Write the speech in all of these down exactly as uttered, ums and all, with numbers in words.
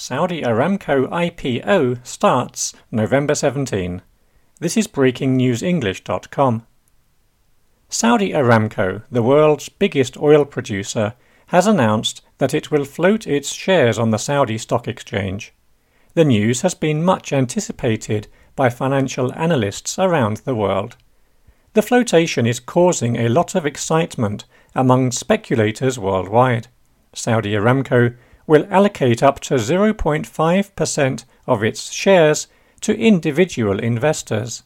Saudi Aramco I P O starts November seventeenth. This is breaking news english dot com. Saudi Aramco, the world's biggest oil producer, has announced that it will float its shares on the Saudi Stock Exchange. The news has been much anticipated by financial analysts around the world. The flotation is causing a lot of excitement among speculators worldwide. Saudi Aramco will allocate up to zero point five percent of its shares to individual investors.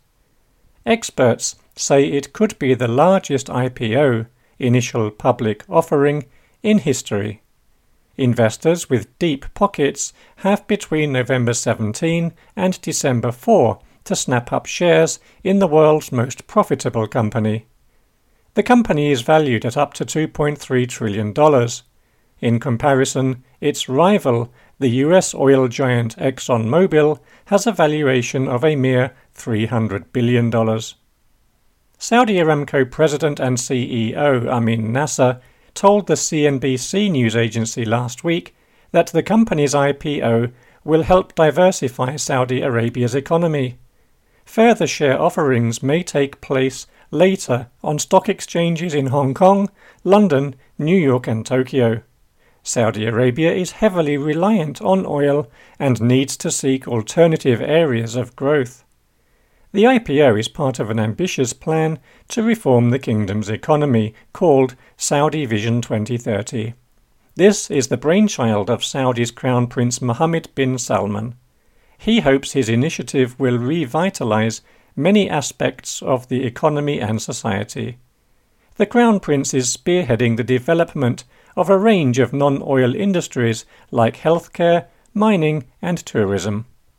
Experts say it could be the largest I P O, initial public offering, in history. Investors with deep pockets have between November seventeenth and December fourth to snap up shares in the world's most profitable company. The company is valued at up to two point three trillion dollars. In comparison, its rival, the U S oil giant ExxonMobil, has a valuation of a mere three hundred billion dollars. Saudi Aramco President and C E O Amin Nasser told the C N B C news agency last week that the company's I P O will help diversify Saudi Arabia's economy. Further share offerings may take place later on stock exchanges in Hong Kong, London, New York and Tokyo. Saudi Arabia is heavily reliant on oil and needs to seek alternative areas of growth. The I P O is part of an ambitious plan to reform the kingdom's economy called Saudi Vision twenty thirty. This is the brainchild of Saudi's Crown Prince Mohammed bin Salman. He hopes his initiative will revitalize many aspects of the economy and society. The Crown Prince is spearheading the development of a range of non-oil industries like healthcare, mining and tourism.